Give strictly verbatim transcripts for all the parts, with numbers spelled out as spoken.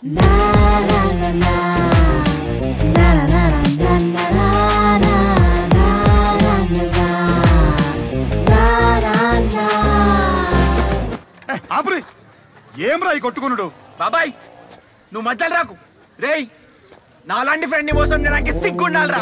ఆపురి ఏం రా ఈ కొట్టుకున్నాడు బాబాయ్ నువ్వు మధ్యలో రాకు రేయ్ నాలాంటి ఫ్రెండ్ ని మోసం చేయడానికి సిగ్గుండాలిరా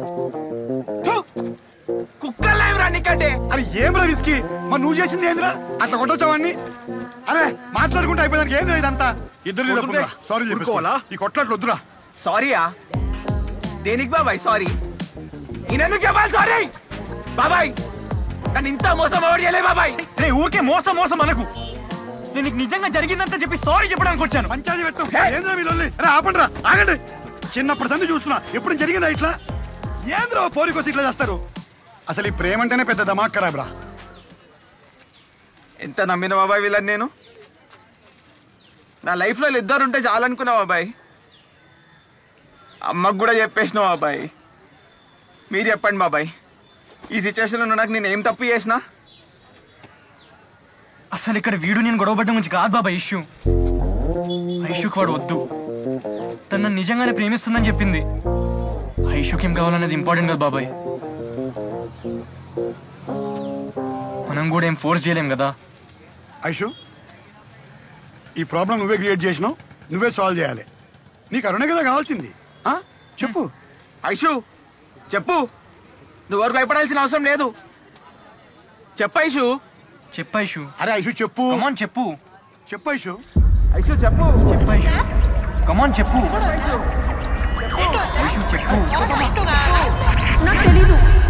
కుక్కల్లావి రా నీకంటే అరే ఏం రా విస్కీ మరి నువ్వు చేసింది ఏందిరా అట్లా కొట్టొచ్చావాన్ని అరే మాట్లాడుకుంటే అయిపోయింది ఏందిరా ఇదంతా ఇద్దరు సారీ చెప్పుకోవాలా ఈ కొట్లాట్లు వద్దురా సారీయా దేనికి బాబాయ్ సారీ నేనెందుకు చెప్పాలి సారీ బాబాయ్ కానీ ఇంత మోసం ఎవరు చేయలే బాబాయ్ రే ఊరికే మోసం మోసం అనకు నేను నీకు నిజంగా జరిగిందంతా చెప్పి సారీ చెప్పడానికి వచ్చాను. పంచాయతీ పెట్టు ఏంద్రా మీ లొల్లి అరే ఆపండి రా ఆగండి చిన్నప్పటి సంది చూస్తున్నా ఎప్పుడు జరిగిందా ఇట్లా ఏంద్రా పోరికోసి ఇట్లా చేస్తారు అసలు ఈ ప్రేమ అంటేనే పెద్ద దమాక్ ఖరాబ్ రా ఎంత నమ్మిన బాబాయ్ వీళ్ళని నేను నా లైఫ్లో ఇద్దరు ఉంటే చాలనుకున్నా బాబాయ్ అమ్మకు కూడా చెప్పేసినావు బాబాయ్ మీరు చెప్పండి బాబాయ్ ఈ సిచ్యువేషన్లో నాకు నేను ఏం తప్పు చేసినా అసలు ఇక్కడ వీడు నేను గొడవపడ్డం గురించి కాదు బాబా ఇష్యూ ఐషుకి వాడు వద్దు తను నన్ను నిజంగానే ప్రేమిస్తుందని చెప్పింది ఐషుకి ఏం కావాలనేది ఇంపార్టెంట్ కదా బాబాయ్ మనం కూడా ఏం ఫోర్స్ చేయలేం కదా ఐషు ఈ ప్రాబ్లం నువ్వే క్రియేట్ చేసినావు నువ్వే సాల్వ్ చేయాలి నీకు అరుణే కదా కావాల్సింది చెప్పు ఐషు చెప్పు నువ్వు ఎవరు భయపడాల్సిన అవసరం లేదు చెప్పు ఐషు చెప్పు ఐషు అరే ఐషు చెప్పు కమాన్ చెప్పు చెప్పు ఐషు ఐషు చెప్పు చెప్పు ఐషు కమాన్ చెప్పు ఐషు చెప్పు నాకు తెలీదు